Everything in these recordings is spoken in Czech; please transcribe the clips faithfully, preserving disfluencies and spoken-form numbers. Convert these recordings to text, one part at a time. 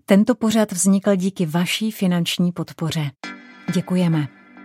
Tento pořad vznikl díky vaší finanční podpoře. Děkujeme.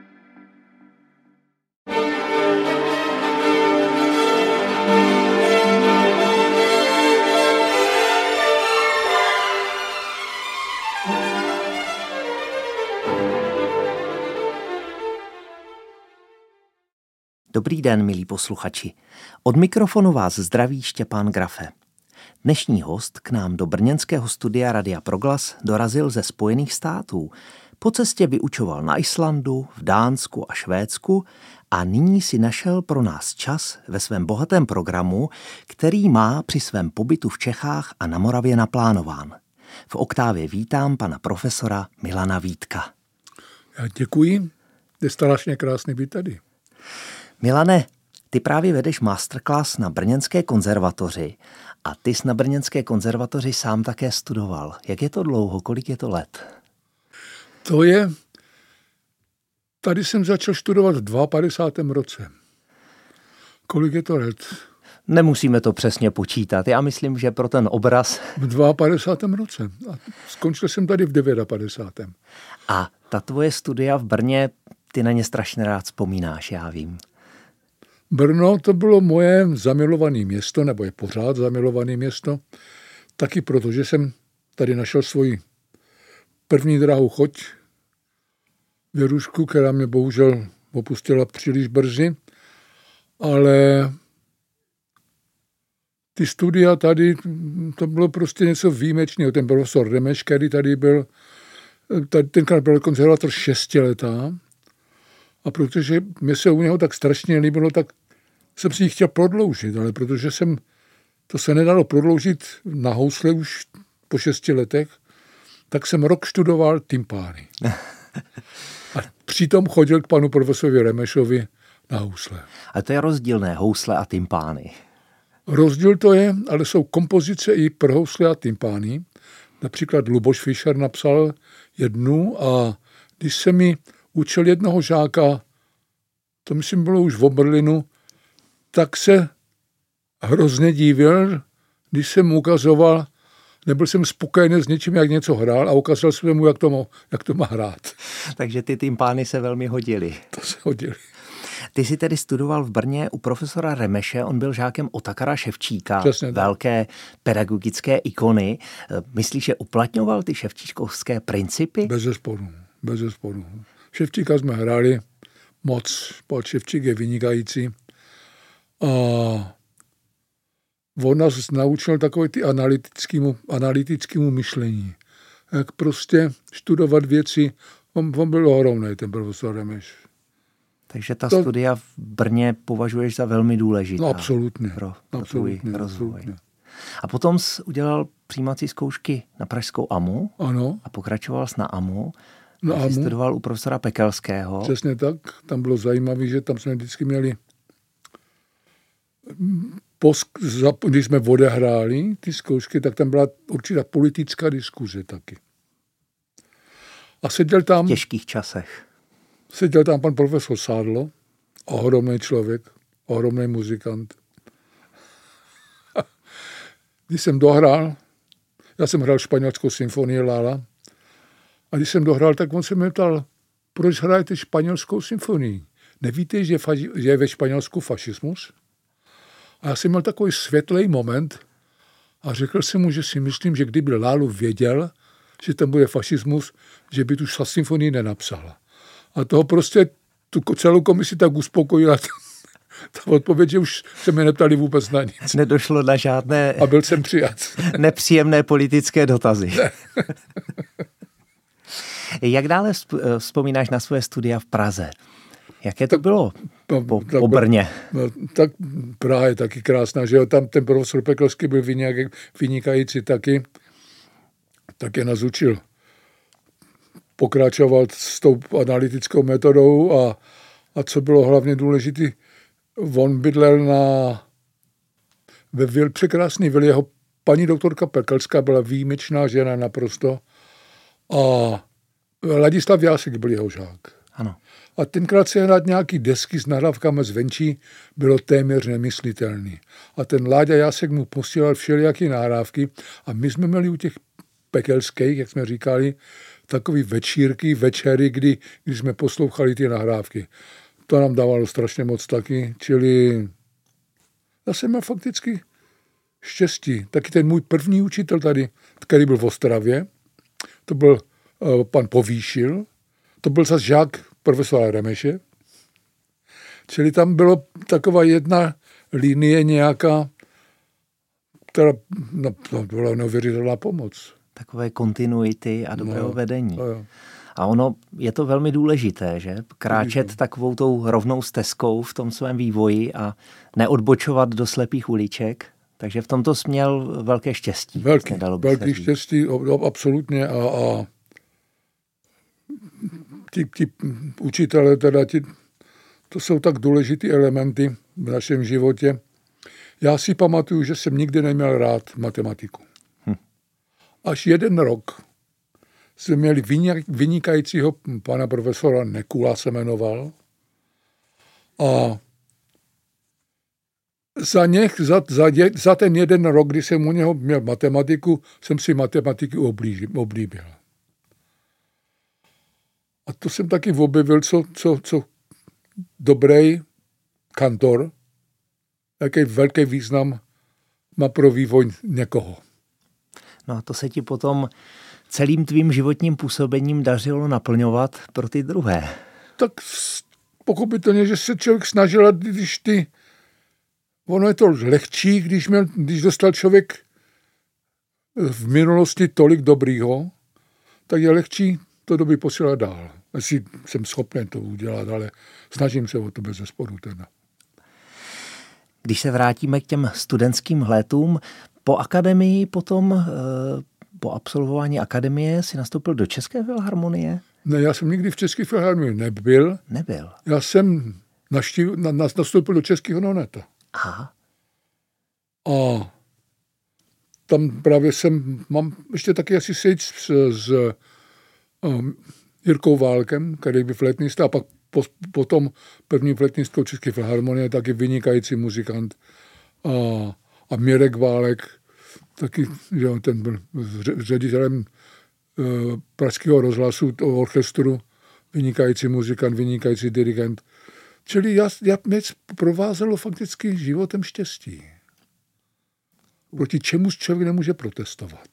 Dobrý den, milí posluchači. Od mikrofonu vás zdraví Štěpán Grafe. Dnešní host k nám do brněnského studia Radia Proglas dorazil ze Spojených států. Po cestě vyučoval na Islandu, v Dánsku a Švédsku a nyní si našel pro nás čas ve svém bohatém programu, který má při svém pobytu v Čechách a na Moravě naplánován. V Oktávě vítám pana profesora Milana Vítka. Já děkuji, je strašně krásný být tady. Milane, ty právě vedeš masterclass na Brněnské konzervatoři a ty jsi na Brněnské konzervatoři sám také studoval. Jak je to dlouho? Kolik je to let? To je... Tady jsem začal studovat v padesátém druhém roce. Kolik je to let? Nemusíme to přesně počítat. Já myslím, že pro ten obraz... V padesátém druhém roce. A skončil jsem tady v padesátém devátém A ta tvoje studia v Brně, ty na ně strašně rád vzpomínáš, já vím. Brno to bylo moje zamilované město, nebo je pořád zamilované město, taky proto, že jsem tady našel svoji první drahou choť, Věrušku, která mě bohužel opustila příliš brzy, ale ty studia tady, to bylo prostě něco výjimečného. Ten profesor Remeš, který tady byl, tady tenkrát byl konzervator šestiletá, a protože mě se u něho tak strašně líbilo, tak jsem si ji chtěl prodloužit, ale protože jsem, to se nedalo prodloužit na housle už po šesti letech, tak jsem rok študoval tympány. A přitom chodil k panu profesorovi Remešovi na housle. A to je rozdílné, housle a tympány. Rozdíl to je, ale jsou kompozice i pro housle a tympány. Například Luboš Fischer napsal jednu a když se mi učil jednoho žáka, to myslím bylo už v Oberlinu, tak se hrozně divil, když jsem mu ukazoval, nebyl jsem spokojený s něčím, jak něco hrál a ukázal jsem mu, jak to má, jak to má hrát. Takže ty tympány se velmi hodily. To se hodily. Ty jsi tedy studoval v Brně u profesora Remeše, on byl žákem Otakara Ševčíka, přesně velké pedagogické ikony. Myslíš, že uplatňoval ty ševčíkovské principy? Bez zesporu, bez zesporu. Ševčíka jsme hráli moc, pod Ševčík je vynikající. A on nás naučil takové ty analytickému, analytickému myšlení. Jak prostě studovat věci. On, on byl ohromný, ten profesor Remeš. Takže ta to, studia v Brně považuješ za velmi důležitá. No absolutně. Pro, pro absolutně, tvůj rozvoj. absolutně. A potom jsi udělal přijímací zkoušky na pražskou A M U. Ano. A pokračoval jsi na A M U. Na A M U. Jsi studoval u profesora Pekelského. Přesně tak. Tam bylo zajímavé, že tam jsme vždycky měli, když jsme odehráli ty zkoušky, tak tam byla určitá politická diskuze taky. A seděl tam... V těžkých časech. Seděl tam pan profesor Sádlo, ohromný člověk, ohromný muzikant. Když jsem dohrál, já jsem hrál španělskou symfonii Lála, a když jsem dohrál, tak on se mě ptal, proč hrajete španělskou symfonii? Nevíte, že je ve Španělsku fašismus? A já jsem měl takový světlej moment a řekl jsem mu, že si myslím, že kdyby Lálu věděl, že tam bude fašismus, že by tu symfonii nenapsala. A toho prostě tu celou komisi tak uspokojila ta odpověď, že už se mě neptali vůbec na nic. Nedošlo na žádné... A byl jsem přijat. Nepříjemné politické dotazy. Ne. Jak dále vzpomínáš na svoje studia v Praze? Jaké to tak, bylo no, po, tak, po Brně? No, tak Praha je taky krásná, že jo? Tam ten profesor Pekelský byl vynikající taky. Tak je nás učil. Pokračoval s tou analytickou metodou a, a co bylo hlavně důležité, on bydlel na ve vil, překrásný vil, jeho paní doktorka Pekelská byla výjimečná žena naprosto a Ladislav Jásek byl jeho žák. Ano. A tenkrát se hrát nějaký desky s nahrávkama zvenčí bylo téměř nemyslitelný. A ten Láďa Jásek mu posílal všelijaký nahrávky a my jsme měli u těch pekelských, jak jsme říkali, takový večírky, večery, kdy, kdy jsme poslouchali ty nahrávky. To nám dávalo strašně moc taky, čili já jsem měl fakticky štěstí. Taky ten můj první učitel tady, který byl v Ostravě, to byl uh, pan Povýšil, to byl zase žák profesora Remeše, čili tam bylo taková jedna linie nějaká, která no, byla neuvěřitelná pomoc. Takové kontinuity a dobrého no, vedení. No, a ono je to velmi důležité, že? Kráčet takovou tou rovnou stezkou v tom svém vývoji a neodbočovat do slepých uliček. Takže v tomto jsi měl velké štěstí. Velký, velký štěstí, absolutně. A, a ti, ti učitelé, teda ti, to jsou tak důležitý elementy v našem životě. Já si pamatuju, že jsem nikdy neměl rád matematiku. Hm. Až jeden rok jsme měli vynikajícího pana profesora Nekula se jmenoval a za, něch, za, za, za ten jeden rok, kdy jsem u něho měl matematiku, jsem si matematiku oblíbil. A to jsem taky objevil, co, co, co dobrý kantor, jaký velký význam má pro vývoj někoho. No a to se ti potom celým tvým životním působením dařilo naplňovat pro ty druhé. Tak pochopitelně, že se člověk snažil, když ty... Ono je to lehčí, když, měl, když dostal člověk v minulosti tolik dobrýho, tak je lehčí to doby posílat dál. Asi jsem schopný to udělat, ale snažím se o to bez zesporu teda. Když se vrátíme k těm studentským létům, po akademii potom, po absolvování akademie si nastoupil do České filharmonie? Ne, já jsem nikdy v České filharmonii nebyl. Nebyl. Já jsem naštív, na, nastoupil do Českého Noneta. Aha. A tam právě jsem, mám ještě taky asi sejít s, s um, Jirkou Válkem, který byl flétnista, a pak po, potom první flétnistkou České filharmonie, taky vynikající muzikant. A, a Mirek Válek, taky, že ten byl ředitelem uh, Pražského rozhlasu, toho orchestru, vynikající muzikant, vynikající dirigent. Čili já, já mě provázelo fakticky životem štěstí. Proti čemu člověk nemůže protestovat.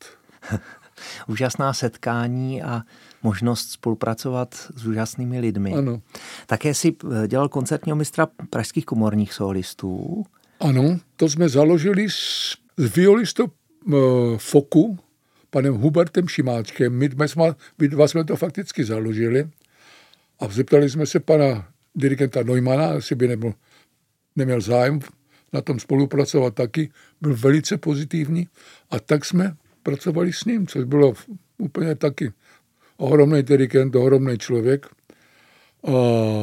Úžasná setkání a možnost spolupracovat s úžasnými lidmi. Ano. Také si dělal koncertního mistra pražských komorních solistů. Ano, to jsme založili s, s violistou uh, Foku, panem Hubertem Šimáčkem. My, jsme, my dva jsme to fakticky založili a zeptali jsme se pana dirigenta Neumana, jestli by nebyl, neměl zájem na tom spolupracovat taky, byl velice pozitivní a tak jsme pracovali s ním, což bylo úplně taky ohromný dirigent, ohromný člověk. A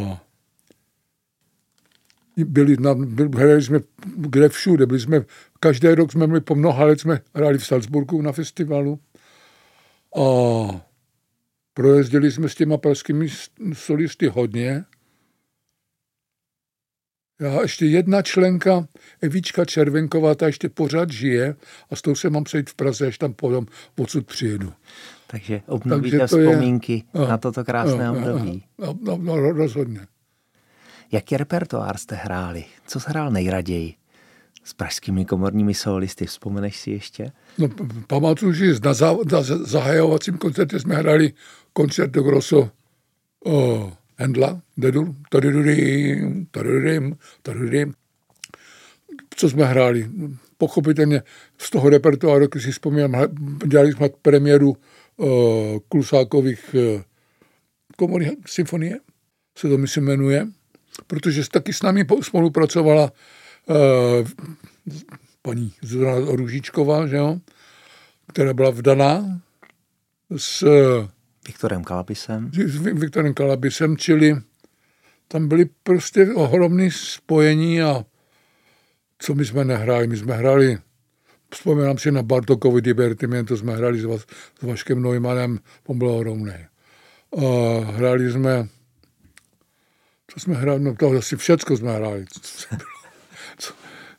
byli na, byli, hráli jsme kde všude, byli jsme, každý rok jsme měli po mnoha let, jsme hráli v Salzburgu na festivalu a projezdili jsme s těma pražskými solisty hodně. Já ještě jedna členka, Evička Červenková, ta ještě pořád žije a s tou se mám přejít v Praze, až tam potom odsud přijedu. Takže obnovíte Takže to vzpomínky je, na toto krásné a, období. No, no, no, rozhodně. Jaký repertoár jste hráli? Co jsi hrál nejraději s pražskými komorními solisty? Vzpomeneš si ještě? No, pamatuju, že na, za, na zahajovacím koncertě jsme hráli koncert do Grosso o Handla, Dedur, tadududim, tadududim, tadududim. Co jsme hráli? Pochopitelně z toho repertoáru, když si vzpomínám, dělali jsme premiéru uh, Klusákových uh, komorní symfonie, se to myslím jmenuje, protože taky s námi spolupracovala uh, paní Zuzana Růžičková, že jo, která byla vdaná s Viktorem Kalabisem. S Viktorem Kalabisem, čili tam byly prostě ohromné spojení a co my jsme nehráli? My jsme hráli, vzpomínám si na Bartókovi Divertimento, jsme hráli s, Vas, s Vaškem Neumannem, on byl ohromný. A hráli jsme, co jsme hráli, no to asi všecko jsme hráli. Co,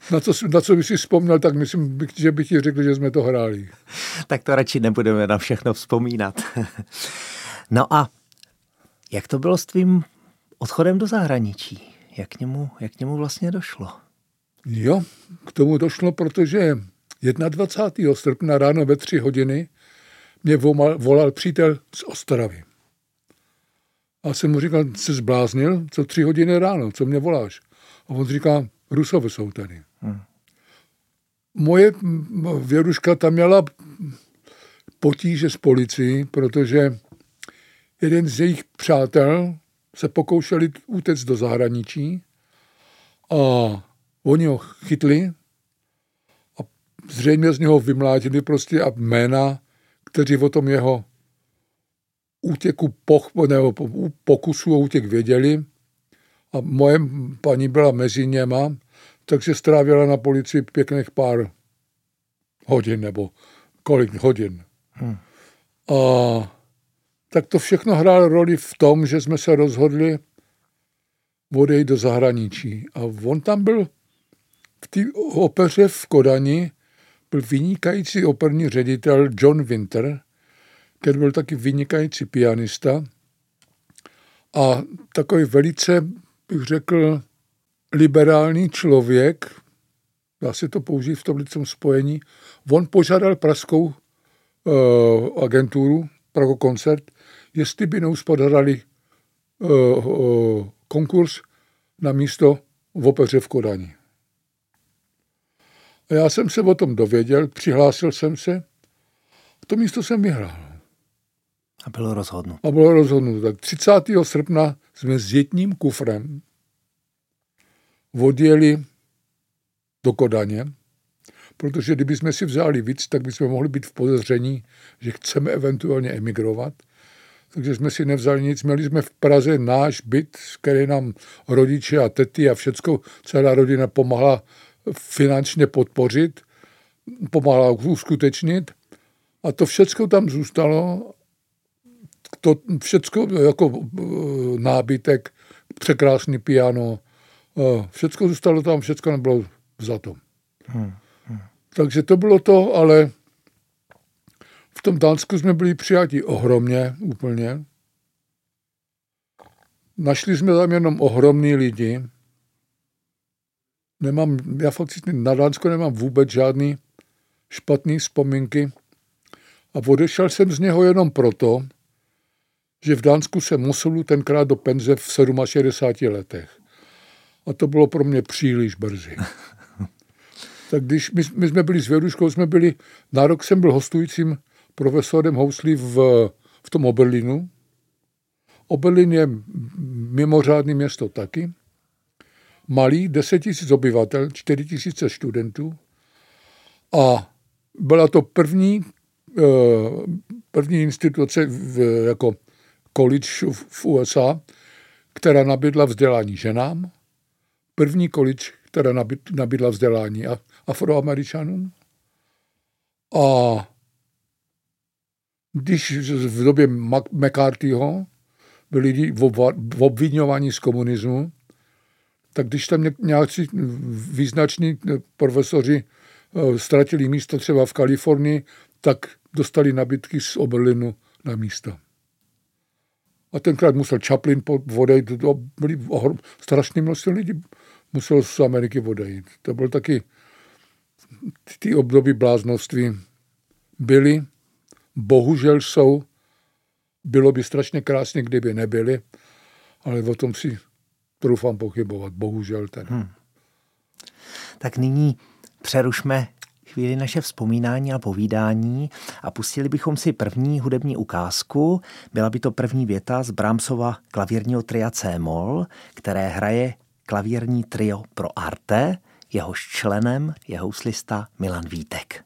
Na co, na co bych si vzpomněl, tak myslím, že bych ti řekl, že jsme to hráli. Tak to radši nebudeme na všechno vzpomínat. No a jak to bylo s tvým odchodem do zahraničí? Jak k němu, jak k němu vlastně došlo? Jo, k tomu došlo, protože dvacátého prvního srpna ráno ve tři hodiny mě volal, volal přítel z Ostravy. A jsem mu říkal, jsi zbláznil, co tři hodiny ráno, co mě voláš? A on říká, Rusové jsou tady. Hmm. Moje věruška tam měla potíže s policií, protože jeden z jejich přátel se pokoušeli utéct do zahraničí a oni ho chytli a zřejmě z něho vymlátili prostě a jména, kteří o tom jeho útěku poch, nebo pokusu o útěk věděli. A moje paní byla mezi něma, takže strávila na policii pěkných pár hodin, nebo kolik hodin. Hmm. A tak to všechno hrálo roli v tom, že jsme se rozhodli odejít do zahraničí. A on tam byl v té opeře v Kodani, byl vynikající operní ředitel John Winter, který byl taky vynikající pianista a takový velice, bych řekl, liberální člověk, dá se to použít v tomto spojení. On požádal pražskou uh, agenturu, Prago Koncert, jestli by neuspořádali uh, uh, konkurs na místo v opeře v Kodani. A já jsem se o tom dověděl, přihlásil jsem se, a to místo jsem vyhrál. A bylo rozhodnuto. A bylo rozhodnuto. Tak třicátého srpna jsme s jedním kufrem odjeli do Kodaně, protože kdyby jsme si vzali víc, tak bychom mohli být v podezření, že chceme eventuálně emigrovat. Takže jsme si nevzali nic. Měli jsme v Praze náš byt, který nám rodiče a tety a všecko, celá rodina pomáhala finančně podpořit, pomáhala uskutečnit. A to všecko tam zůstalo. To všecko jako nábytek, překrásný piano, všecko zůstalo tam, všecko nebylo vzato. Hmm, hmm. Takže to bylo to, ale v tom Dánsku jsme byli přijati ohromně, úplně. Našli jsme tam jenom ohromný lidi. Nemám, já fakt na Dánsko nemám vůbec žádný špatný vzpomínky. A odešel jsem z něho jenom proto, že v Dánsku jsem musel tenkrát do penze v šedesáti sedmi letech. A to bylo pro mě příliš brzy. Tak když my, my jsme byli s Věruškou, jsme byli, na rok jsem byl hostujícím profesorem houslí v, v tom Oberlinu. Oberlin je mimořádné město taky. Malý, deset tisíc obyvatel, čtyři tisíce studentů. A byla to první, první instituce v, jako college v U S A, která nabídla vzdělání ženám. První college, která nabídla vzdělání Afroameričanům. A když v době McCarthyho byli lidi v obviňování z komunismu, tak když tam nějací význační profesoři ztratili místo třeba v Kalifornii, tak dostali nabídky z Oberlinu na místo. A tenkrát musel Chaplin odejít, byli strašné množství lidí, musel z Ameriky odejít. To byl taky, ty období bláznoství byly, bohužel jsou, bylo by strašně krásně, kdyby nebyly, ale o tom si troufám pochybovat, bohužel ten. Hmm. Tak nyní přerušme chvíli naše vzpomínání a povídání a pustili bychom si první hudební ukázku. Byla by to první věta z Brahmsova klavírního tria C-moll, které hraje klavírní trio pro Arte, jehož členem je houslista Milan Vítek.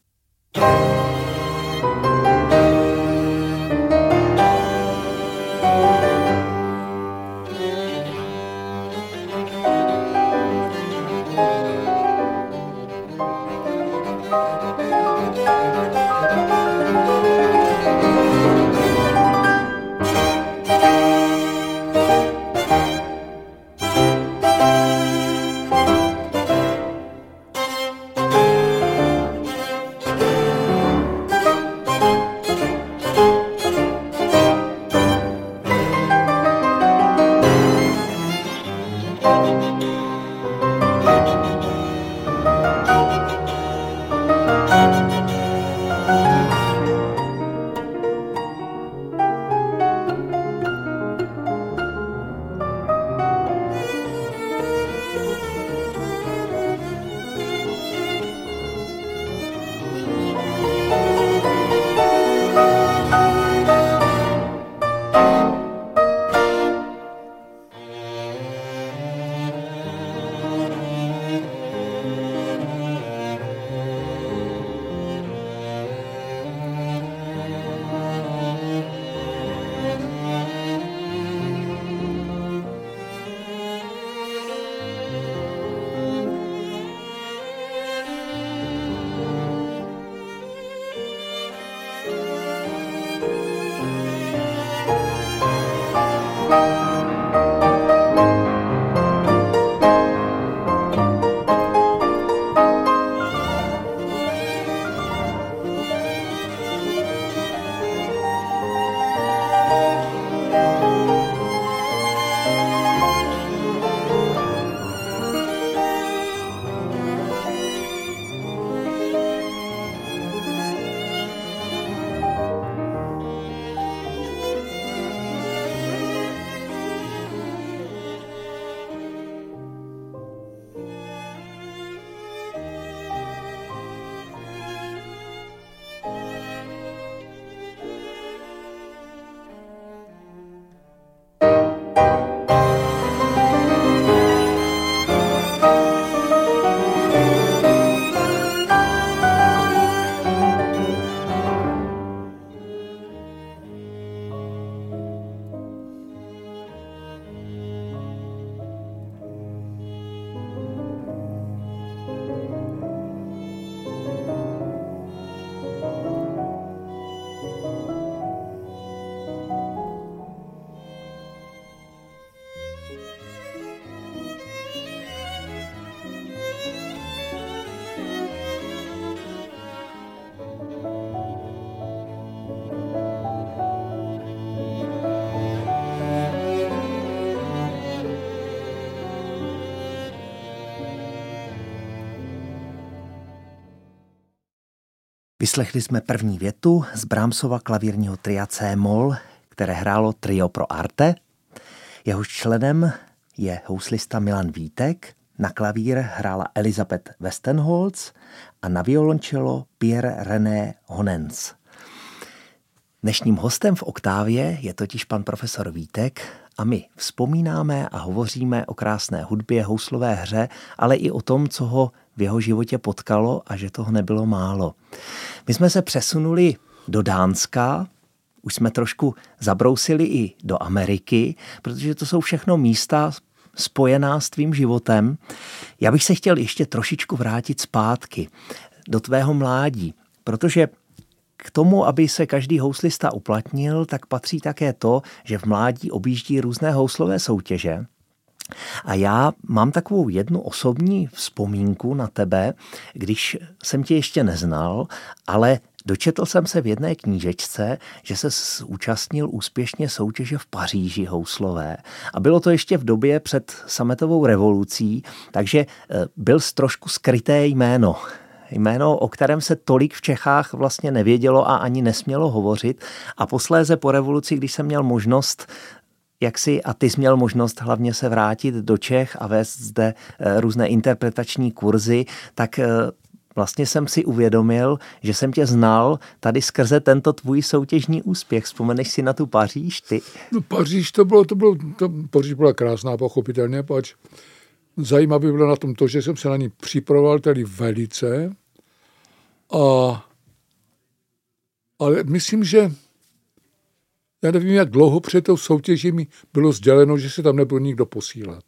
Vyslechli jsme první větu z Brahmsova klavírního tria C-moll, které hrálo Trio pro Arte. Jehož členem je houslista Milan Vítek, na klavír hrála Elizabeth Westenholz a na violoncello Pierre René Honens. Dnešním hostem v Oktávě je totiž pan profesor Vítek a my vzpomínáme a hovoříme o krásné hudbě, houslové hře, ale i o tom, co ho v jeho životě potkalo a že toho nebylo málo. My jsme se přesunuli do Dánska, už jsme trošku zabrousili i do Ameriky, protože to jsou všechno místa spojená s tvým životem. Já bych se chtěl ještě trošičku vrátit zpátky do tvého mládí, protože k tomu, aby se každý houslista uplatnil, tak patří také to, že v mládí objíždí různé houslové soutěže. A já mám takovou jednu osobní vzpomínku na tebe, když jsem tě ještě neznal, ale dočetl jsem se v jedné knížečce, že se zúčastnil úspěšně soutěže v Paříži houslové. A bylo to ještě v době před sametovou revolucí, takže byl trošku skryté jméno. Jméno, o kterém se tolik v Čechách vlastně nevědělo a ani nesmělo hovořit. A posléze po revoluci, když jsem měl možnost, jak si, a ty jsi měl možnost hlavně se vrátit do Čech a vést zde různé interpretační kurzy, tak vlastně jsem si uvědomil, že jsem tě znal tady skrze tento tvůj soutěžní úspěch. Vzpomeneš si na tu Paříž, ty? No Paříž to bylo, to bylo, to, Paříž byla krásná, pochopitelně, pač zajímavé bylo na tom to, že jsem se na ní připravoval tedy velice, a, ale myslím, že já nevím, jak dlouho před tou soutěží mi bylo sděleno, že se tam nebude nikdo posílat.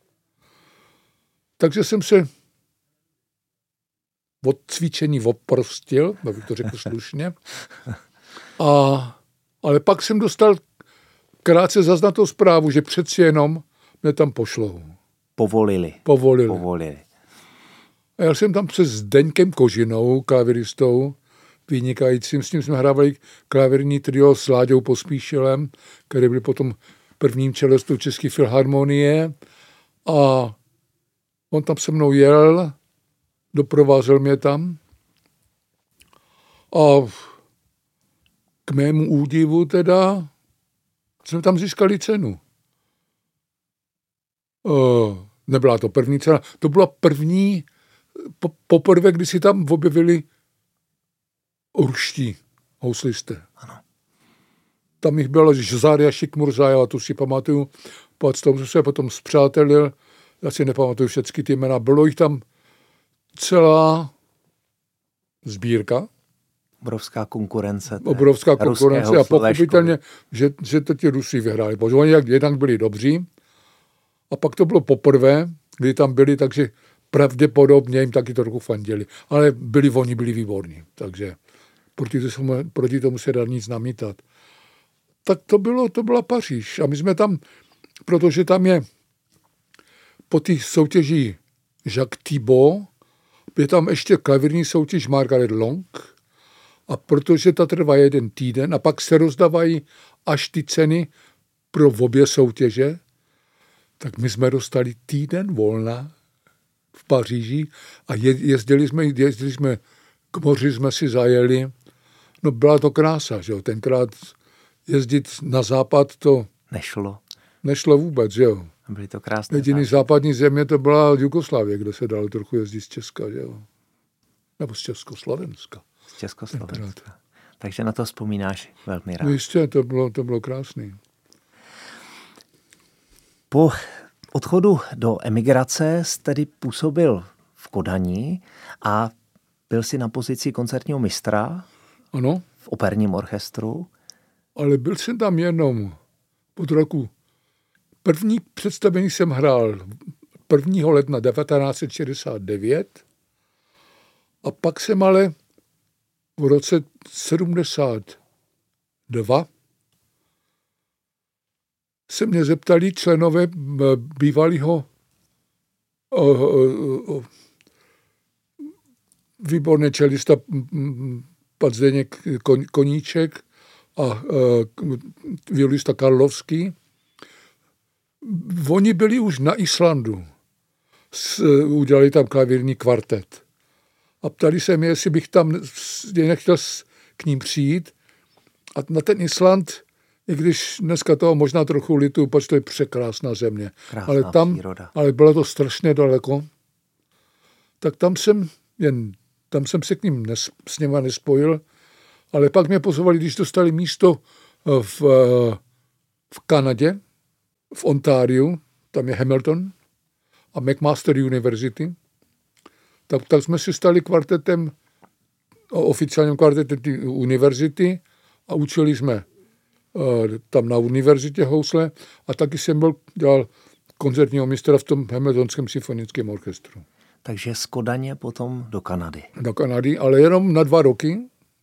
Takže jsem se od cvičení oprostil, abych to řekl slušně. A, ale pak jsem dostal krátce zaznatou zprávu, že přeci jenom mě tam pošlou. Povolili. Povolili. Povolili. A já jsem tam se Zdeňkem Kožinou, klaviristou, vynikajícím, s ním jsme hrávali klavírní trio s Láďou Pospíšilem, který byl potom prvním čelestou České filharmonie. A on tam se mnou jel, doprovázel mě tam. A k mému údivu teda jsme tam získali cenu. Uh, nebyla to první cena, to byla první, po, poprvé, kdy si tam objevili ruští houslisté. Ano. Tam jich bylo Žzária Šikmurzaja, to si pamatuju, s tom jsem se potom spřátelil, já si nepamatuju všechny ty jména, bylo jich tam celá sbírka. Obrovská konkurence. Obrovská konkurence a pochopitelně, že, že to ti Rusy vyhráli, protože oni jednak byli dobří, a pak to bylo poprvé, kdy tam byli, takže pravděpodobně jim taky to trochu fandili. Ale byli oni, byli výborní, takže proti, to, proti tomu se dá nic namítat. Tak to bylo, to byla Paříž. A my jsme tam, protože tam je po té soutěži Jacques Thibault, je tam ještě klavírní soutěž Margaret Long, a protože ta trvá jeden týden a pak se rozdávají až ty ceny pro obě soutěže, tak my jsme dostali týden volna v Paříži a jezdili jsme, jezdili jsme k moři, jsme si zajeli. No byla to krása, že jo. Tenkrát jezdit na západ to nešlo. Nešlo vůbec, že jo. Byly to krásné. Jediný západní země to byla Jugoslávie, kde se dalo trochu jezdit z Česka, že jo. Nebo z Československa. Z Československa. Takže na to vzpomínáš velmi rád. No jistě, to bylo, to bylo krásný. Po odchodu do emigrace jsi tedy působil v Kodani a byl jsi na pozici koncertního mistra. Ano. V operním orchestru. Ale byl jsem tam jenom od roku. První představení jsem hrál prvního ledna devatenáct set šedesát devět a pak jsem ale v roce sedmdesát dva se mě zeptali členové bývalého výborný čelista pan Zdeněk Koníček a violista Karlovský. Oni byli už na Islandu. Udělali tam klavírní kvartet. a ptali se mě, jestli bych tam nechtěl k ním přijít. A na ten Island, i když dneska toho možná trochu lituju, protože to je překrásná země. Krásná ale tam, příroda. ale bylo to strašně daleko. Tak tam jsem jen, tam jsem se k ním nes, s nima nespojil, ale pak mě pozvali, když dostali místo v, v Kanadě, v Ontáriu, tam je Hamilton a McMaster University, tak, tak jsme si stali kvartetem, oficiálním kvartetem té univerzity a učili jsme uh, tam na univerzitě housle a taky jsem byl, dělal koncertního mistra v tom Hamiltonském symfonickém orchestru. Takže z Kodaně potom do Kanady. Do Kanady, ale jenom na dva roky.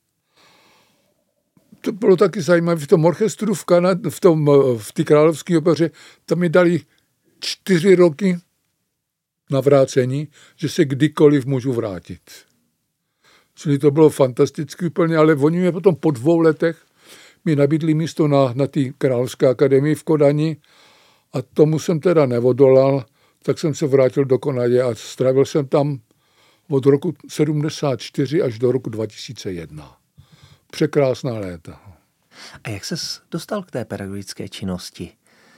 To bylo taky zajímavé. V tom orchestru v, Kanad, v, tom, v té královské opeře tam mi dali čtyři roky na vrácení, že se kdykoliv můžu vrátit. Čili to bylo fantastické úplně, ale oni mě potom po dvou letech mi nabídli místo na, na té královské akademii v Kodani a tomu jsem teda neodolal, tak jsem se vrátil do Kanady a strávil jsem tam od roku sedmdesát čtyři až do roku dva tisíce jedna. Překrásná léta. A jak ses dostal k té pedagogické činnosti?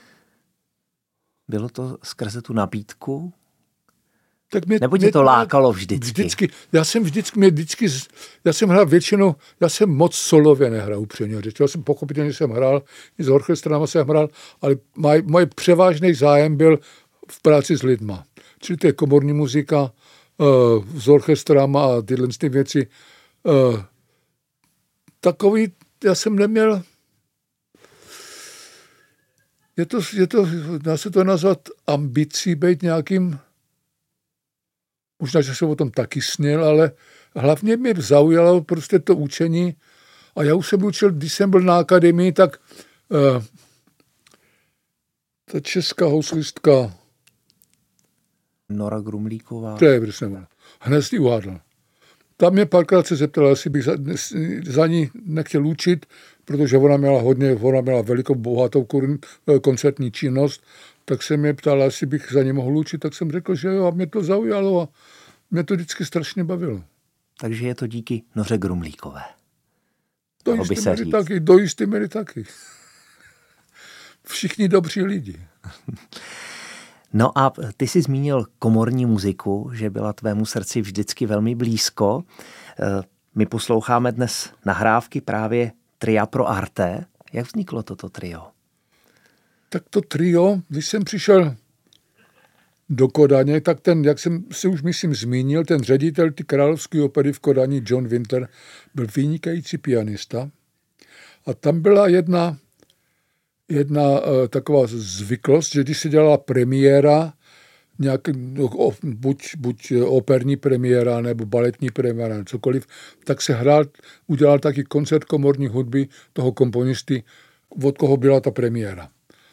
Bylo to skrze tu nabídku? Tak mě, Nebo tě mě, to lákalo vždycky? Vždycky. Já jsem vždycky, mě vždycky, já jsem hrál většinou, já jsem moc solově nehrál upřímně řeč. Já jsem pochopitelně jsem hrál, i s orchestrama jsem hrál, ale maj, moje převážný zájem byl v práci s lidma. Čili to je komorní muzika uh, s orchestrama a tyhle ty věci. Uh, takový, já jsem neměl, je to, je to, dá se to nazvat ambicí být nějakým, možná, že jsem o tom taky snil, ale hlavně mě zaujalo prostě to učení a já už jsem učil, když jsem byl na akademii, tak uh, ta česká houslistka Nora Grumlíková. To je, prostě hned si uhádl. Tam mě párkrát se zeptala, jestli bych za, za ní nechtěl učit, protože ona měla hodně, ona měla velikou, bohatou koncertní činnost, tak se mě ptala, jestli bych za ní mohl učit, tak jsem řekl, že jo, a mě to zaujalo a mě to vždycky strašně bavilo. Takže je to díky Noře Grumlíkové. Do jisté míry taky, do jisté míry taky. Všichni dobří lidi. No a ty jsi zmínil komorní muziku, že byla tvému srdci vždycky velmi blízko. My posloucháme dnes nahrávky právě Tria pro arte. Jak vzniklo toto trio? Tak to trio, když jsem přišel do Kodaně, tak ten, jak jsem si už myslím zmínil, ten ředitel ty královské opery v Kodani, John Winter, byl vynikající pianista. A tam byla jedna jedna uh, taková zvyklost, že když se dělala premiéra, nějak, no, buď, buď operní premiéra nebo baletní premiéra, cokoliv, tak se hrál, udělal taky koncert komorní hudby toho komponisty, od koho byla ta premiéra.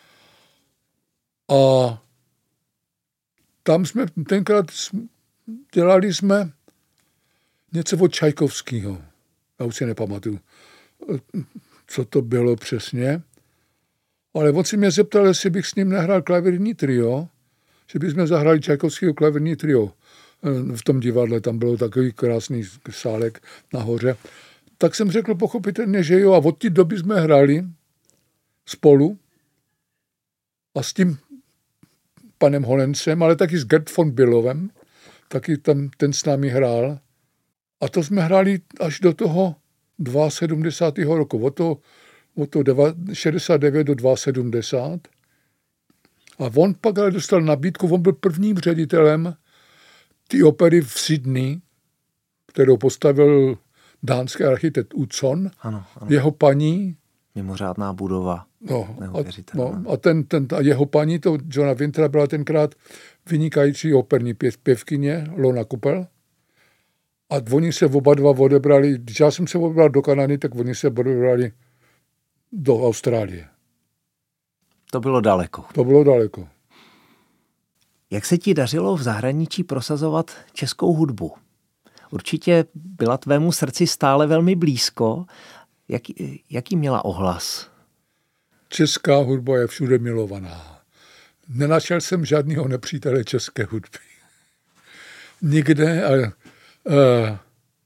A tam jsme tenkrát dělali jsme něco od Čajkovského. Já už si nepamatuju, co to bylo přesně. Ale on si mě zeptal, jestli bych s ním nehrál klavírní trio, že bychom zahrali Čajkovského klavírní trio v tom divadle, tam bylo takový krásný sálek nahoře. Tak jsem řekl pochopitelně, že jo, a od té doby jsme hráli spolu a s tím panem Holencem, ale taky s Gert von Billovem, taky tam ten s námi hrál. A to jsme hráli až do toho sedmdesátého roku, od toho od toho šedesát devět do sedmdesát dva. A on pak ale dostal nabídku, on byl prvním ředitelem té opery v Sydney, kterou postavil dánský architekt Utzon. Ano, ano. Jeho paní. Mimořádná budova. No, a, no, a, ten, ten, a jeho paní, to Johna Wintera, byla tenkrát vynikající operní pěv, pěvkyně Lona Kupel. A oni se oba dva odebrali, když já jsem se odebral do Kanady, tak oni se odebrali do Austrálie. To bylo daleko. To bylo daleko. Jak se ti dařilo v zahraničí prosazovat českou hudbu? Určitě byla tvému srdci stále velmi blízko. Jaký, jaký měla ohlas? Česká hudba je všude milovaná. Nenašel jsem žádného nepřítele české hudby. Nikde. A Eh,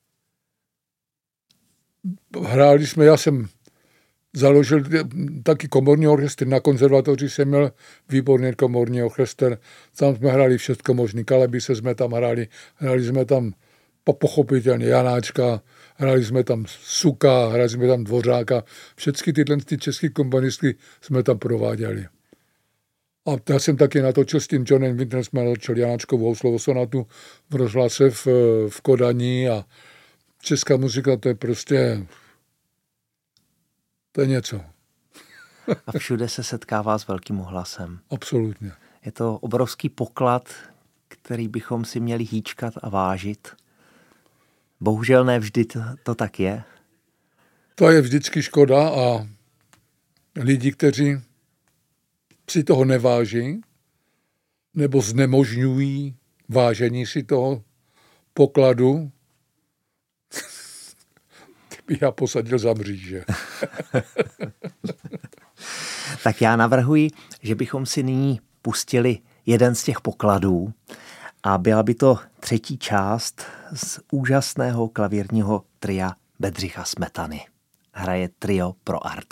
hráli jsme, já jsem založil taky komorní orchestr, na konzervatoři jsem měl výborný komorní orchestr, tam jsme hráli všechno možný, Kalebise jsme tam hráli, hráli jsme tam pochopitelně Janáčka, hráli jsme tam Suka, hráli jsme tam Dvořáka, všechny tyhle ty české komponistky jsme tam prováděli. A já jsem taky natočil s tím Johnem Winterem, jsme natočil Janáčkovou houslovou sonatu v rozhlase v, v Kodani a česká muzika to je prostě, to je něco. A všude se setkává s velkým ohlasem. Absolutně. Je to obrovský poklad, který bychom si měli hýčkat a vážit. Bohužel ne vždy to, to tak je. To je vždycky škoda a lidi, kteří si toho neváží nebo znemožňují vážení si toho pokladu, ty bych já posadil za mříže. Tak já navrhuji, že bychom si nyní pustili jeden z těch pokladů a byla by to třetí část z úžasného klavírního tria Bedřicha Smetany. Hraje trio pro arte.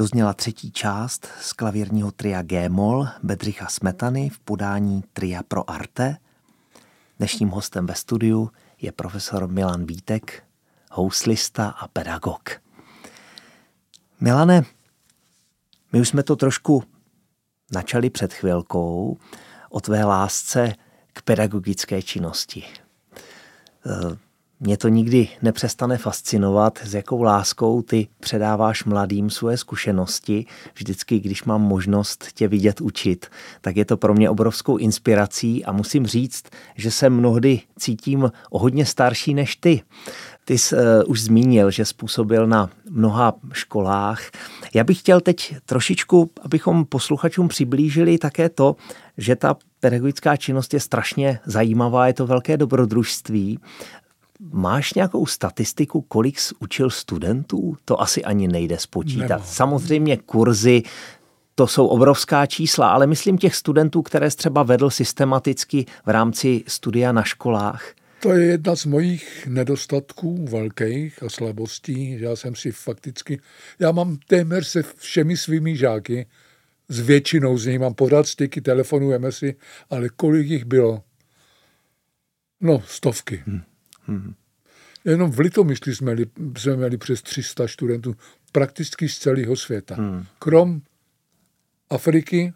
dozněla třetí část z klavírního tria G-moll Bedřicha Smetany v podání tria pro arte. Dnešním hostem ve studiu je profesor Milan Vítek, houslista a pedagog. Milane, my už jsme to trošku načali před chvilkou o tvé lásce k pedagogické činnosti. Mě to nikdy nepřestane fascinovat, s jakou láskou ty předáváš mladým svoje zkušenosti. Vždycky, když mám možnost tě vidět učit, tak je to pro mě obrovskou inspirací a musím říct, že se mnohdy cítím o hodně starší než ty. Ty jsi uh, už zmínil, že způsobil na mnoha školách. Já bych chtěl teď trošičku, abychom posluchačům přiblížili také to, že ta pedagogická činnost je strašně zajímavá, je to velké dobrodružství. Máš nějakou statistiku, kolik jsi učil studentů? To asi ani nejde spočítat. Nemám. Samozřejmě kurzy, to jsou obrovská čísla, ale myslím těch studentů, které jsi třeba vedl systematicky v rámci studia na školách. To je jedna z mojich nedostatků velkých a slabostí, že já jsem si fakticky, já mám téměř se všemi svými žáky, s většinou z nich mám pořád styky, telefonujeme si, ale kolik jich bylo? No, stovky. Hmm. Hmm. Jenom v Litomyšli jsme, jsme měli přes tři sta studentů, prakticky z celého světa. Hmm. Krom Afriky,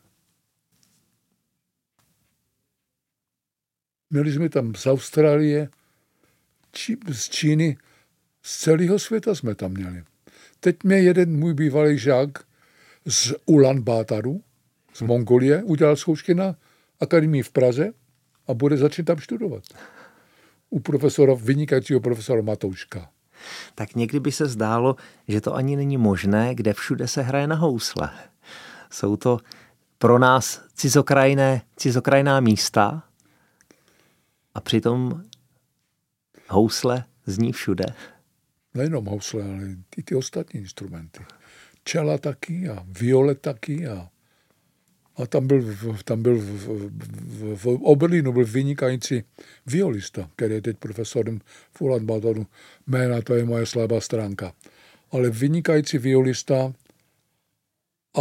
měli jsme tam z Austrálie, či, z Číny, z celého světa jsme tam měli. Teď mě jeden můj bývalý žák z Ulan-Bátaru, z Mongolie, udělal zkoušky na akademii v Praze a bude začít tam studovat. U profesora, vynikajícího profesora Matouška. Tak někdy by se zdálo, že to ani není možné, kde všude se hraje na housle. Jsou to pro nás cizokrajné, cizokrajná místa a přitom housle zní všude. Nejenom housle, ale i ty ostatní instrumenty. Čela taky a viole taky a A tam byl, tam byl v, v, v Oberlínu byl vynikající violista, který je teď profesorem v Ulan-Bátaru. Jména, to je moje slabá stránka. Ale vynikající violista a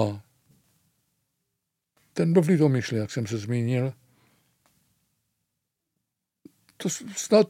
ten byl v Litomyšli, jak jsem se zmínil. To snad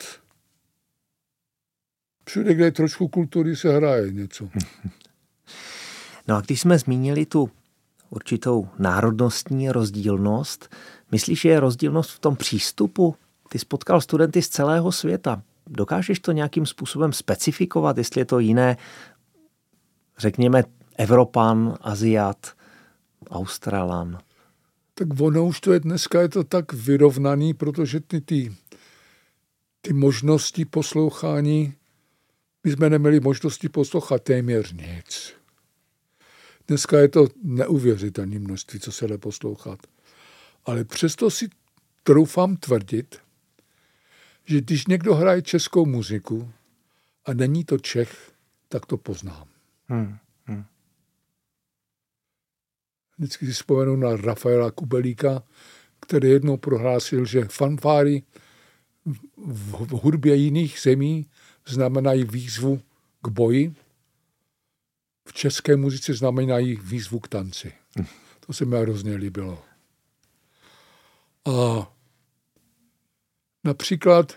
všude, kde je trošku kultury, se hraje něco. No a když jsme zmínili tu určitou národnostní rozdílnost. Myslíš, že je rozdílnost v tom přístupu? Ty spotkal studenty z celého světa. Dokážeš to nějakým způsobem specifikovat, jestli je to jiné, řekněme, Evropan, Aziat, Australan? Tak ono už to je dneska, je to tak vyrovnaný, protože ty, ty, ty možnosti poslouchání, my jsme neměli možnosti poslouchat téměř nic. Dneska je to neuvěřitelné množství, co se jde poslouchat. Ale přesto si troufám tvrdit, že když někdo hraje českou muziku a není to Čech, tak to poznám. Hmm, hmm. Vždycky si vzpomenu na Rafaela Kubelíka, který jednou prohlásil, že fanfáry v hudbě jiných zemí znamenají výzvu k boji, v české muzice znamenají výzvu k tanci. To se mi hrozně líbilo. A například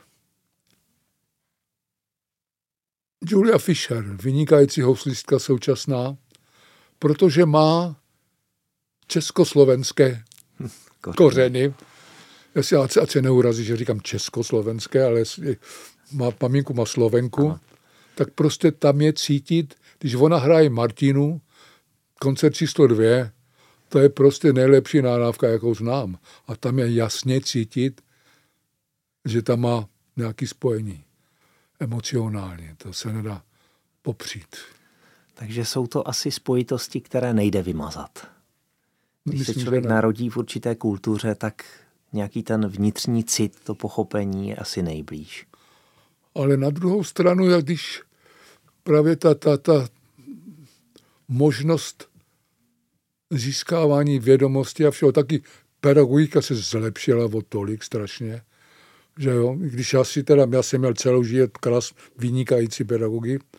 Julia Fischer, vynikající houslistka současná, protože má československé kořeny. Já si ať se neurazí, že říkám československé, ale má pamínku, má Slovenku. Aha. Tak prostě tam je cítit, když ona hraje Martinu, koncert číslo dvě, to je prostě nejlepší nahrávka, jakou znám. A tam je jasně cítit, že tam má nějaké spojení emocionální. To se nedá popřít. Takže jsou to asi spojitosti, které nejde vymazat. Když Myslím, se člověk narodí v určité kultuře, tak nějaký ten vnitřní cit, to pochopení je asi nejblíž. Ale na druhou stranu, jak když právě ta, ta, ta možnost získávání vědomosti a všeho, taky pedagogika se zlepšila o tolik strašně, že jo, když já si teda, já jsem měl celou život klas vynikající pedagogy,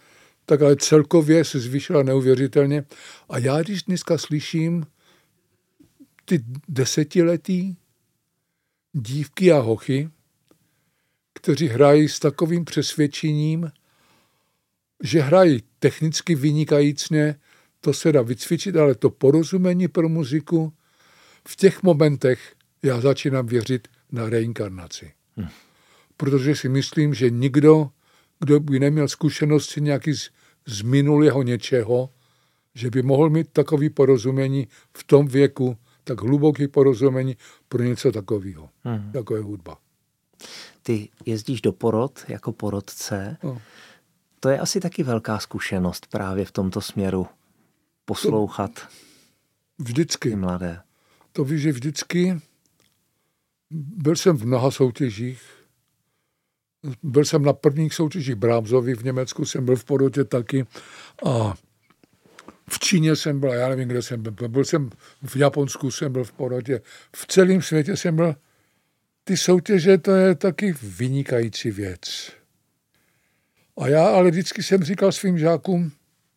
tak ale celkově se zvýšila neuvěřitelně. A já, když dneska slyším ty desetiletí dívky a hochy, kteří hrají s takovým přesvědčením, že hrají technicky vynikajícně, to se dá vycvičit, ale to porozumění pro muziku, v těch momentech já začínám věřit na reinkarnaci. Hmm. Protože si myslím, že nikdo, kdo by neměl zkušenosti nějaký z, z minulého něčeho, že by mohl mít takový porozumění v tom věku, tak hluboký porozumění pro něco takového, hmm. jako je hudba. Ty jezdíš do porod jako porodce. No. To je asi taky velká zkušenost právě v tomto směru poslouchat to vždycky. Ty mladé. To víš, že vždycky byl jsem v mnoha soutěžích. Byl jsem na prvních soutěžích Brahmsovi v Německu, jsem byl v porodě taky a v Číně jsem byl, já nevím, kde jsem byl. Byl jsem v Japonsku, jsem byl v porodě. V celém světě jsem byl. Ty soutěže, to je taky vynikající věc. A já ale vždycky jsem říkal svým žákům,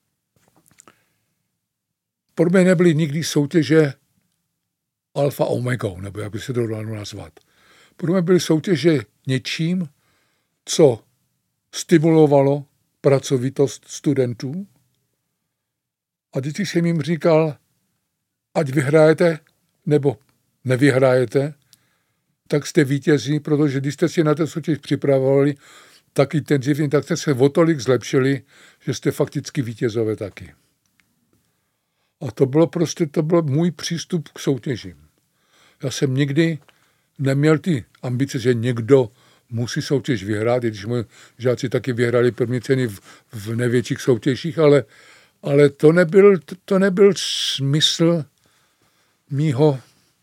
pro mě nebyly nikdy soutěže alfa omegou, nebo jak by se to dalo nazvat. Pro mě byly soutěže něčím, co stimulovalo pracovitost studentů. A vždycky jsem jim říkal, ať vyhrajete, nebo nevyhrajete, tak jste vítězí, protože když jste si na ten soutěž připravovali, tak intenzivně, tak jste se o tolik zlepšili, že jste fakticky vítězové taky. A to bylo prostě, to byl můj přístup k soutěžím. Já jsem nikdy neměl ty ambice, že někdo musí soutěž vyhrát, i když moji žáci taky vyhrali první ceny v, v největších soutěžích, ale, ale to, nebyl, to nebyl smysl mýho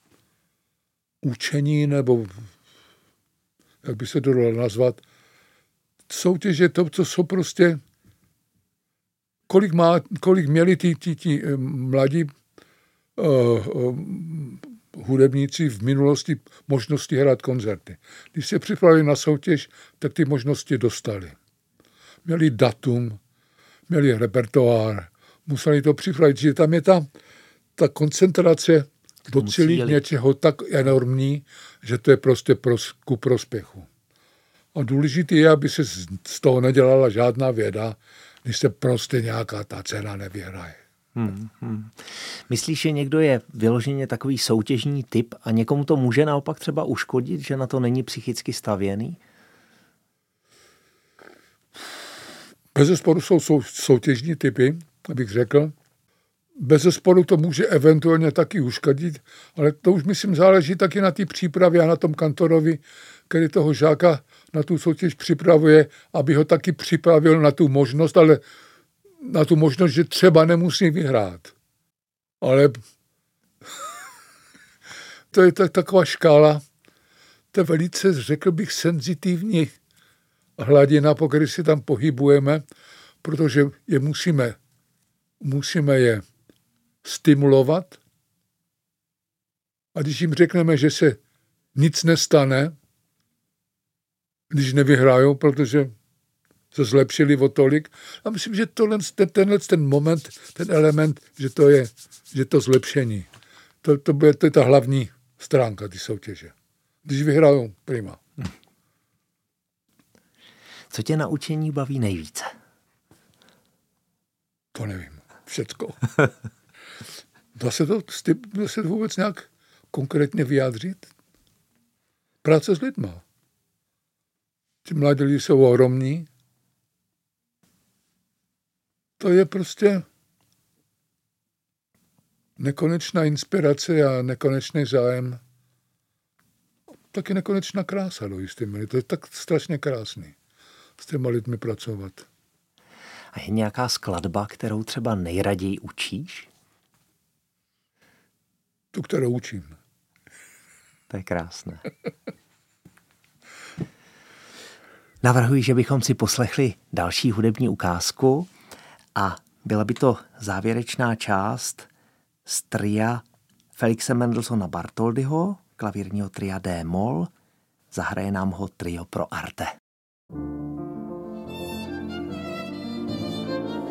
učení, nebo jak by se to dalo nazvat, soutěže to, co jsou prostě, kolik, má, kolik měli ti, ti, ti mladí uh, uh, hudebníci v minulosti možnosti hrát koncerty. Když se připravili na soutěž, tak ty možnosti dostali. Měli datum, měli repertoár, museli to připravit, že tam je ta, ta koncentrace docílit něčeho tak enormní, že to je prostě pros, ku prospěchu. A důležité je, aby se z toho nedělala žádná věda, když se prostě nějaká ta cena nevyhraje. Hmm, hmm. Myslíš, že někdo je vyloženě takový soutěžní typ a někomu to může naopak třeba uškodit, že na to není psychicky stavěný? Bezesporu jsou sou, soutěžní typy, abych řekl. Bezesporu to může eventuálně taky uškodit, ale to už myslím záleží taky na té přípravě a na tom kantorovi, který toho žáka na tu soutěž připravuje, aby ho taky připravil na tu možnost, ale na tu možnost, že třeba nemusí vyhrát. Ale to je tak, taková škála, to je velice, řekl bych, senzitivní hladina, po které si tam pohybujeme, protože je musíme, musíme je stimulovat. A když jim řekneme, že se nic nestane, když nevyhrajou, protože se zlepšili o tolik. A myslím, že tohle, ten, tenhle ten moment, ten element, že to je, že to zlepšení, to, to, bude, to je ta hlavní stránka ty soutěže. Když vyhrajou, prima. Co tě na učení baví nejvíce? To nevím. Všecko. Dá se to, dá se to vůbec nějak konkrétně vyjádřit? Práce s lidma. Ti mladí lidi jsou ohromní. To je prostě nekonečná inspirace a nekonečný zájem. Taky nekonečná krása do jisté míry. To je tak strašně krásný s těma lidmi pracovat. A je nějaká skladba, kterou třeba nejraději učíš? Tu, kterou učím. To je krásné. Navrhuji, že bychom si poslechli další hudební ukázku a byla by to závěrečná část z tria Felixe Mendelssohna Bartholdyho, klavírního tria D-moll. Zahraje nám ho trio pro arte.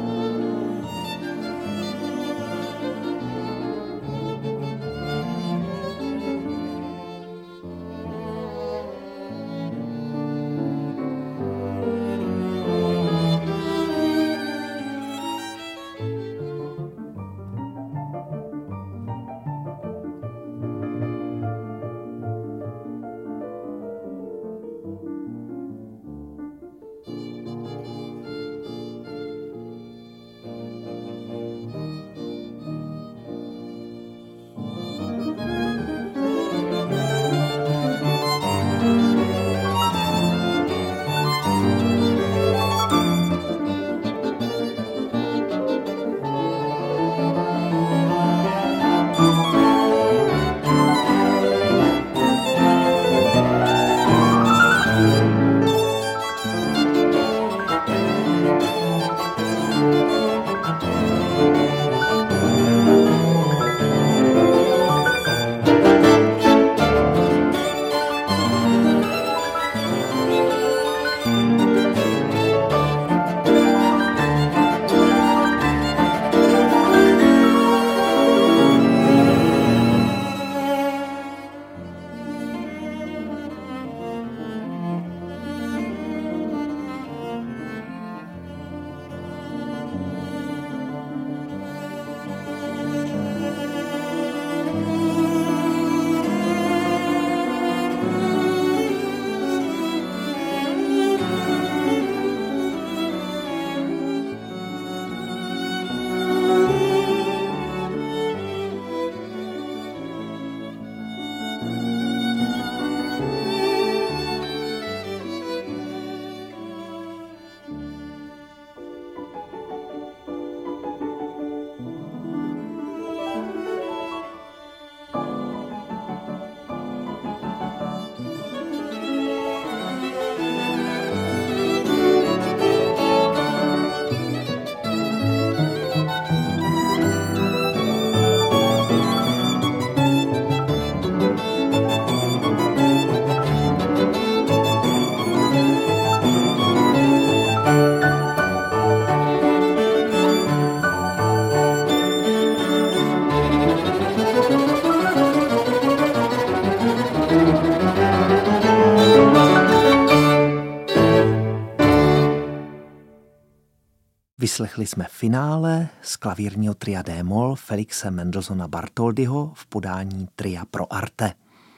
Vyslechli jsme finále z klavírního tria D-moll Felixe Mendelssohna Bartholdyho v podání tria pro arte.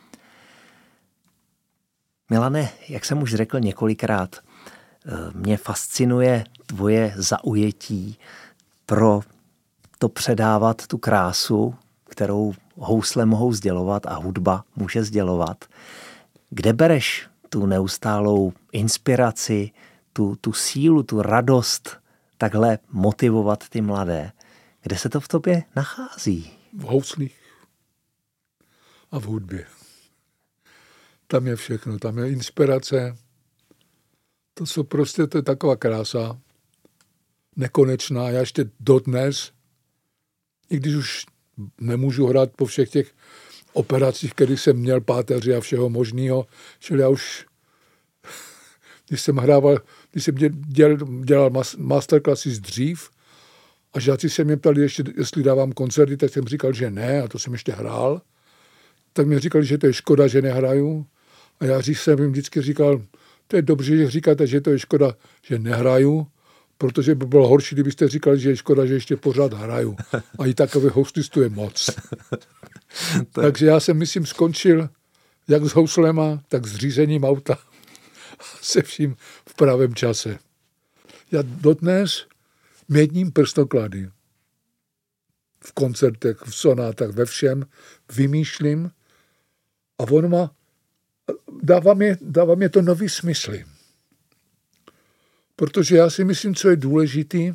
Milane, jak jsem už řekl několikrát, mě fascinuje tvoje zaujetí pro to předávat tu krásu, kterou housle mohou sdělovat a hudba může sdělovat. Kde bereš tu neustálou inspiraci, tu, tu sílu, tu radost takhle motivovat ty mladé? Kde se to v tobě nachází? V houslích a v hudbě. Tam je všechno, tam je inspirace. To jsou prostě, to je taková krása, nekonečná. Já ještě dodnes, i když už nemůžu hrát po všech těch operacích, který jsem měl, páteři a všeho možného, čili já už, když jsem hrával, když jsem dělal, dělal masterclassy z dřív a žáci se mě ptali, ještě, jestli dávám koncerty, tak jsem říkal, že ne, a to jsem ještě hrál. Tak mě říkali, že to je škoda, že nehraju. A já jsem jim vždycky říkal, to je dobře, že říkáte, že to je škoda, že nehraju, protože by bylo horší, kdybyste říkali, že je škoda, že ještě pořád hraju. A i takových houslistů je moc. Takže já jsem, myslím, skončil jak s houslema, tak s řízením auta. Se vším v pravém čase. Já dodnes měním prstoklady. V koncertech, v sonátách, ve všem vymýšlím a on má, dává mě, dává mě to nový smysly. Protože já si myslím, co je důležitý,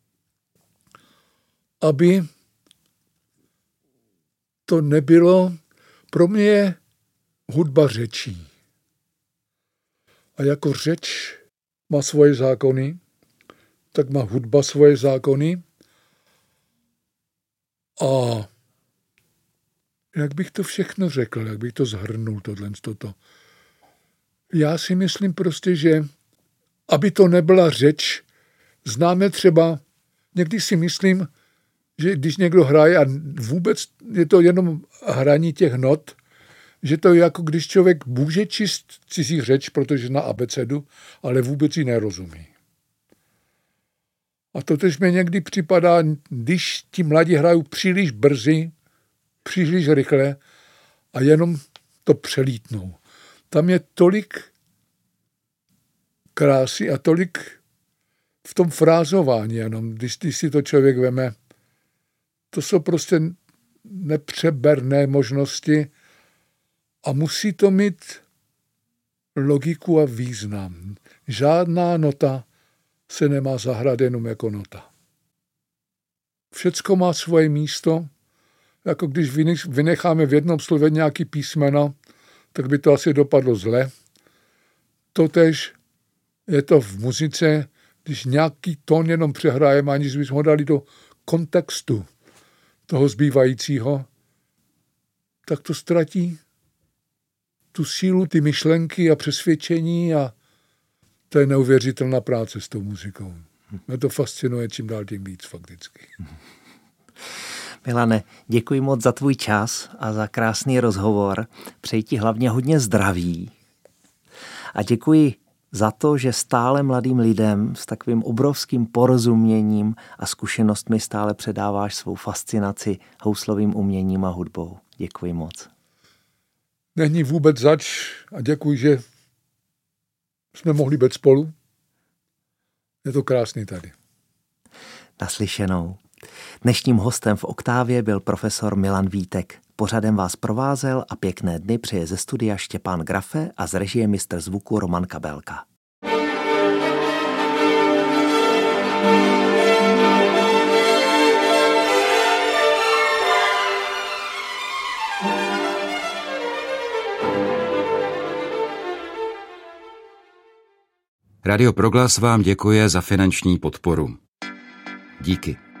aby to nebylo, pro mě je hudba řečí. A jako řeč má svoje zákony, tak má hudba svoje zákony. A jak bych to všechno řekl, jak bych to zhrnul, tohle, toto. Já si myslím prostě, že aby to nebyla řeč, známe třeba, někdy si myslím, že když někdo hraje a vůbec je to jenom hraní těch not, že to je jako když člověk může číst cizí řeč, protože zná abecedu, ale vůbec ji nerozumí. A to tež mi někdy připadá, když ti mladí hrají příliš brzy, příliš rychle a jenom to přelítnou. Tam je tolik krásy a tolik v tom frázování, jenom když, když si to člověk veme. To jsou prostě nepřeberné možnosti a musí to mít logiku a význam. Žádná nota se nemá zahrát jenom jako nota. Všecko má svoje místo, jako když vynecháme v jednom slově nějaký písmeno, tak by to asi dopadlo zle. Totež je to v muzice, když nějaký tón jenom přehrajeme, aniž bychom ho dali do kontextu toho zbývajícího, tak to ztratí tu sílu, ty myšlenky a přesvědčení a to je neuvěřitelná práce s tou muzikou. Mě to fascinuje čím dál tím víc fakticky. Milane, děkuji moc za tvůj čas a za krásný rozhovor. Přeji ti hlavně hodně zdraví. A děkuji za to, že stále mladým lidem s takovým obrovským porozuměním a zkušenostmi stále předáváš svou fascinaci houslovým uměním a hudbou. Děkuji moc. Není vůbec zač a děkuji, že jsme mohli být spolu. Je to krásný tady. Naslyšenou. Dnešním hostem v Oktávě byl profesor Milan Vítek. Pořadem vás provázel a pěkné dny přeje ze studia Štěpán Grafe a z režie mistr zvuku Roman Kabelka. Radio Proglas vám děkuje za finanční podporu. Díky.